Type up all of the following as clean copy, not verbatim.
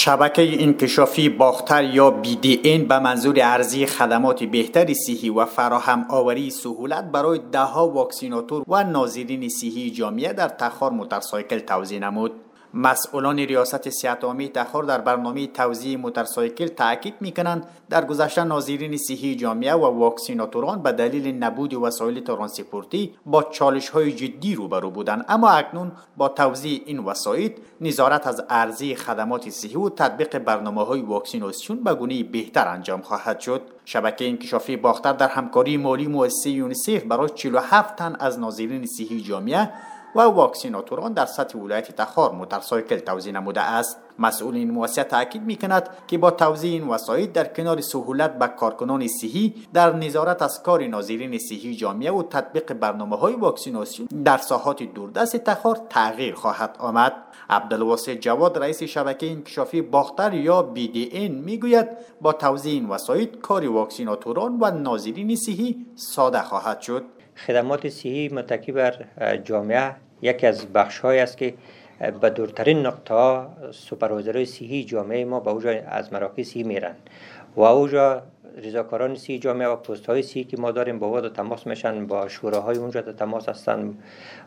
شبکه انکشافی باختر یا BDN به منظور ارزی خدمات بهتر صحی و فراهم آوری سهولت برای دهها واکسیناتور و ناظرین صحی جامعه در تخار موتورسایکل توزیع نمود. مسئولان ریاست صحت عامه تخار در برنامه توزیع موتورسایکل تاکید می‌کنند در گذشته ناظرین صحی جامعه و واکسیناتوران به دلیل نبود وسایل ترانسپورتی با چالش‌های جدی روبرو بودند، اما اکنون با توزیع این وسایل نظارت از ارزی خدمات صحی و تطبیق برنامه‌های واکسیناسیون به گونه بهتر انجام خواهد شد. شبکه انکشافی باختر در همکاری مالی مؤسسه یونیسف برای 47 تن از ناظرین صحی جامعه و واکسیناتوران در سطح ولایت تخار موتورسایکل توزیع نموده است. مسئول این مؤسسه تاکید می‌کند که با توزیع این وسایل در کنار سهولت به کارکنان صحی در نظارت از کار ناظرین صحی جامعه و تطبیق برنامه‌های واکسیناسیون در ساحات دوردست تخار تغییر خواهد آمد. عبدالواسع جواد رئیس شبکه انکشافی باختر یا BDN میگوید با توزیع این وسایل کار واکسیناتوران و ناظرین صحی ساده خواهد شد. خدمات صحی متکی بر جامعه یکی از بخش‌هایی است که به دورترین نقطه‌ها سوپروایزرهای صحی جامعه ما به اونجا از مراکز صحی میرن و اونجا رضاکاران صحی جامعه و پست‌های صحی که ما داریم با واد تماس میشن، با شوراهای اونجا تماس هستن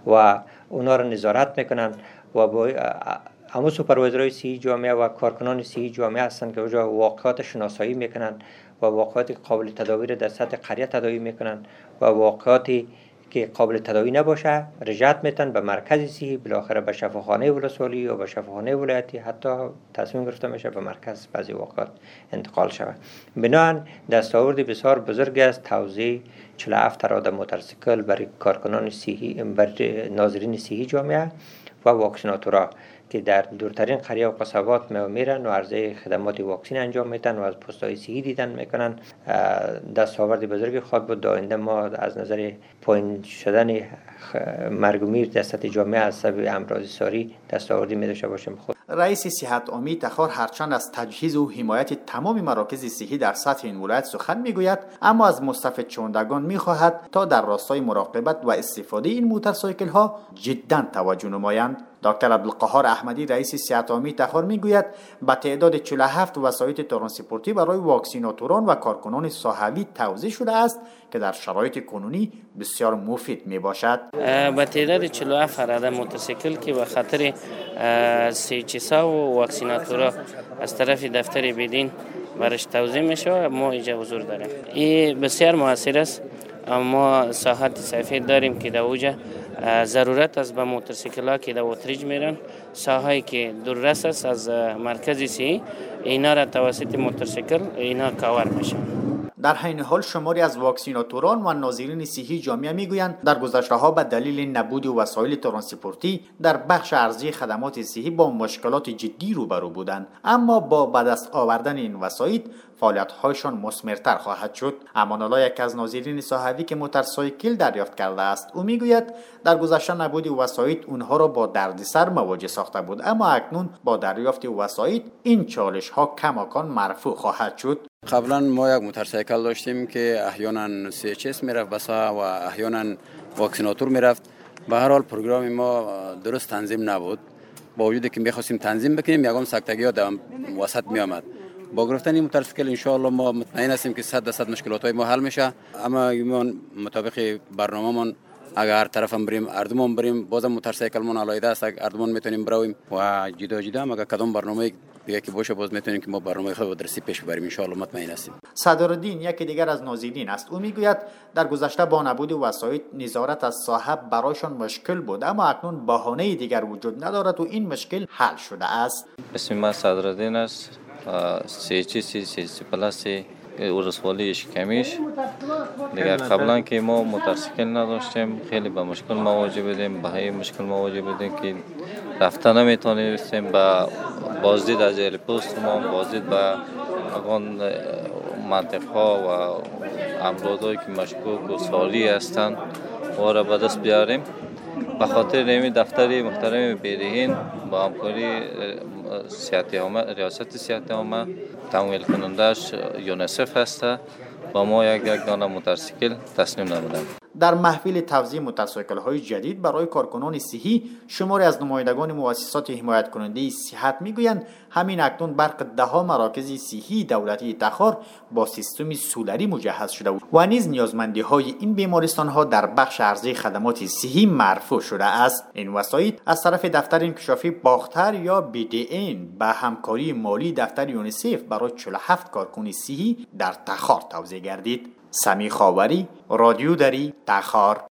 و اونا رو نظارت میکنن و با همون سوپروایزرهای صحی جامعه و کارکنان صحی جامعه هستن که اونجا واقعات شناسایی میکنن و واقعات قابل تداوی در سطح قریه تداوی میکنن و واقعاتی که قابل تداوی نباشه رجعت میتن به مرکز صحی، بالاخره به شفاخانه ولسوالی یا به شفاخانه ولایتی، حتی تصمیم گرفته میشه به مرکز بعضی واقعات انتقال شود. بنابراین دستاورد بسیار بزرگ است توزیع 47 اراده موتورسیکل برای کارکنان صحی، برای ناظرین صحی جامعه و واکسیناتورها که در دورترین قریه و قصبات میرن و عرضه خدمات واکسین انجام میدن و از پست‌های صحی دیدن میکنن. دستاورد بزرگی خواهد بود. آینده ما از نظر پایین شدن مرگ و میر در سطح جامعه از سبب امراض ساری دستاوردی می‌داشته باشیم. رئیس صحت عامه تخار هرچند از تجهیز و حمایت تمام مراکز صحی در سطح این ولایت سخن میگوید، اما از مستفید شوندگان میخواهد تا در راستای مراقبت و استفاده این موتورسایکل ها جدا توجه نمایند. دکتر عبدالقهار احمدی رئیس صحت عامه تخار میگوید به تعداد 47 وسایل ترانسپورتی برای واکسیناتوران و کارکنان ساحلی توزیع شده است که در شرایط کنونی بسیار مفید می باشد. به تعداد 47 اراده موتورسیکل که به خاطر سیچیسا و واکسیناتورا از طرف دفتر بیدین برش توزیع میشه ما اینجا حضور داریم. این بسیار موثر است. ما ساحات سفید داریم که در اوجه ضرورت است به موتورسیکل‌ها که در وتریج میرن، ساحایی که دوررس است از مرکز صحی، اینا را توسط موتورسیکل اینا کاور میشه. در حین حال شماری از واکسیناتوران و ناظرین صحی جامعه میگویند در گذشته‌ها به دلیل نبود وسایل ترانسپورتی در بخش ارزی خدمات صحی با مشکلات جدی روبرو بودند، اما با به دست آوردن این وسایل فعالیت‌هایشان مثمرتر خواهد شد. امان‌الله یک از ناظرین ساحلی که موتورسایکل دریافت کرده است، او میگوید در گذشته نبود وسایل اونها را با دردسر مواجه ساخته بود، اما اکنون با دریافت وسایل این چالش‌ها کماکان مرفوع خواهد شد. قبلا ما یک موتورسایکل داشتیم که احیانا CHS میرفت بسا و احیانا واکسیناتور میرفت. به هر حال پروگرام ما درست تنظیم نبود. با وجودی که می‌خواستیم تنظیم بکنیم یگام سکتگی‌ها در وسط می‌آمد. با گرفتن این موتورسیکل ان شاء الله ما مطمئن هستیم که 100% مشکلات‌های ما حل میشه، اما ایمان مطابق برنامه‌مون اگر هر طرف هم بریم اردومان بریم بازم موتورسیکل من علایده است، اردومان میتونیم برویم و جدا جدا هم اگر کدام برنامه دیگه که باشه باز میتونیم که ما برنامه خود درسی پیش ببریم ان شاء الله مطمئن هستیم. صدرالدین یکی دیگر از ناظرین است. او میگوید در گذشته با نبود وسایل نظارت از صاحب برایشان مشکل بود، اما اکنون بهانه دیگر وجود ندارد و این مشکل حل شده است. اسم من صدرالدین است. سی پلاس ولسوالی شکمیش. دیگر قبلا که ما موتورسیکل نداشتیم خیلی با مشکل مواجه بودیم، با همین مشکل مواجه بودیم که رفتن نمیتونستیم با بازدید از ایرپوست ما بازدید به اون منطقه و امراضی که مشکوک و ساری هستند و را به دست بیاریم. به خاطر این دفتر محترم بیدهین با همکاری ریاست صحت عامه تمویل کنندش یونیسف هست و ما یک دانه موتورسیکل تسلیم نمودیم. در محفل توزیع موتورسیکل های جدید برای کارکنان صحی، شماری از نمایندگان مؤسسات حمایت کننده صحت میگویند همین اکنون برق 10 مراکز صحی دولتی تخار با سیستم سولری مجهز شده و نیز نیازمندی های این بیمارستان ها در بخش عرضه خدمات صحی مرفوع شده است. این وسایط از طرف دفتر انکشافی باختر یا BDN به همکاری مالی دفتر یونیسف برای 47 کارکن صحی در تخار توزیع گردید. سمی خاوری، رادیو دری، تخار.